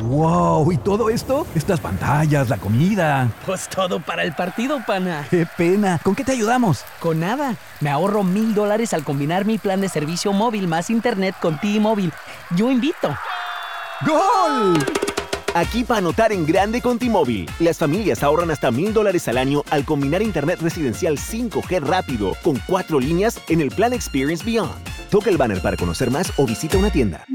¡Wow! ¿Y todo esto? Estas pantallas, la comida. Pues todo para el partido, pana. ¡Qué pena! ¿Con qué te ayudamos? Con nada. Me ahorro $1,000 al combinar mi plan de servicio móvil más internet con T-Mobile. Yo invito. ¡Gol! Aquí para anotar en grande con T-Mobile. Las familias ahorran hasta $1,000 al año al combinar internet residencial 5G rápido con 4 líneas en el plan Experience Beyond. Toca el banner para conocer más o visita una tienda.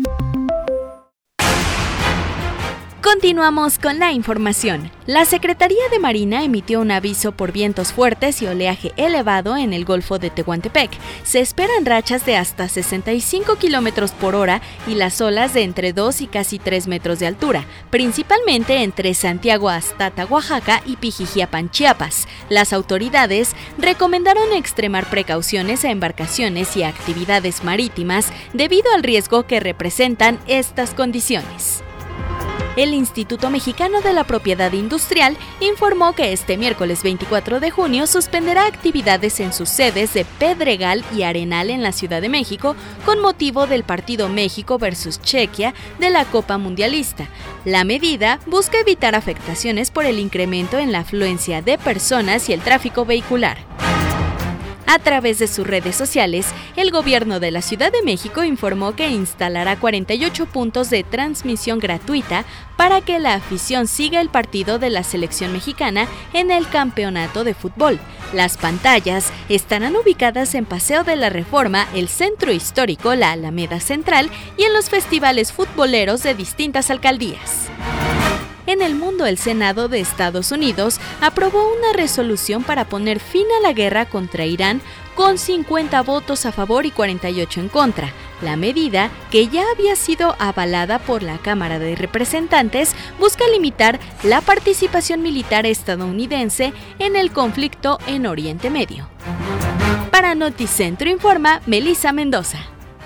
Continuamos con la información. La Secretaría de Marina emitió un aviso por vientos fuertes y oleaje elevado en el Golfo de Tehuantepec. Se esperan rachas de hasta 65 kilómetros por hora y las olas de entre 2 y casi 3 metros de altura, principalmente entre Santiago Aztata, Oaxaca y Pijijiapan, Chiapas. Las autoridades recomendaron extremar precauciones a embarcaciones y actividades marítimas debido al riesgo que representan estas condiciones. El Instituto Mexicano de la Propiedad Industrial informó que este miércoles 24 de junio suspenderá actividades en sus sedes de Pedregal y Arenal en la Ciudad de México con motivo del partido México versus Chequia de la Copa Mundialista. La medida busca evitar afectaciones por el incremento en la afluencia de personas y el tráfico vehicular. A través de sus redes sociales, el gobierno de la Ciudad de México informó que instalará 48 puntos de transmisión gratuita para que la afición siga el partido de la selección mexicana en el campeonato de fútbol. Las pantallas estarán ubicadas en Paseo de la Reforma, el Centro Histórico, la Alameda Central y en los festivales futboleros de distintas alcaldías. En el mundo, el Senado de Estados Unidos aprobó una resolución para poner fin a la guerra contra Irán con 50 votos a favor y 48 en contra. La medida, que ya había sido avalada por la Cámara de Representantes, busca limitar la participación militar estadounidense en el conflicto en Oriente Medio. Para Noticentro informa Melissa Mendoza.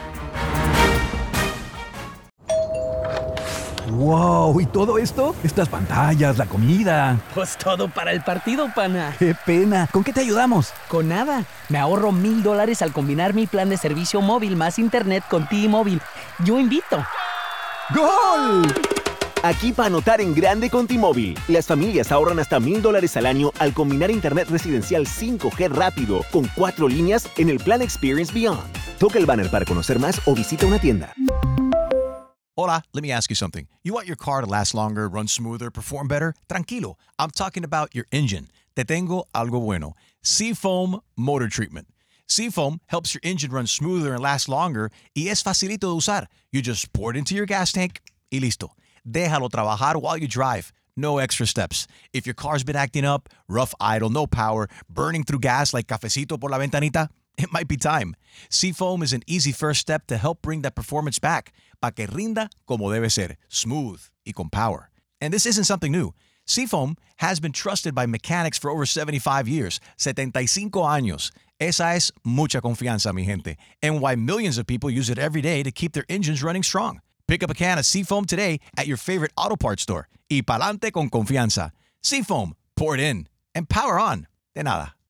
¡Wow! ¿Y todo esto? Estas pantallas, la comida. Pues todo para el partido, pana. ¡Qué pena! ¿Con qué te ayudamos? Con nada. Me ahorro $1,000 al combinar mi plan de servicio móvil más internet con T-Mobile. Yo invito. ¡Gol! Aquí para anotar en grande con T-Mobile. Las familias ahorran hasta $1,000 al año al combinar internet residencial 5G rápido con 4 líneas en el plan Experience Beyond. Toca el banner para conocer más o visita una tienda. Hola, let me ask you something. You want your car to last longer, run smoother, perform better? Tranquilo, I'm talking about your engine. Te tengo algo bueno. Seafoam Motor Treatment. Seafoam helps your engine run smoother and last longer y es facilito de usar. You just pour it into your gas tank y listo. Déjalo trabajar while you drive. No extra steps. If your car's been acting up, rough idle, no power, burning through gas like cafecito por la ventanita, it might be time. Seafoam is an easy first step to help bring that performance back, pa' que rinda como debe ser, smooth y con power. And this isn't something new. Seafoam has been trusted by mechanics for over 75 years, 75 años. Esa es mucha confianza, mi gente, and why millions of people use it every day to keep their engines running strong. Pick up a can of Seafoam today at your favorite auto parts store. Y pa'lante con confianza. Seafoam, pour it in, and power on. De nada.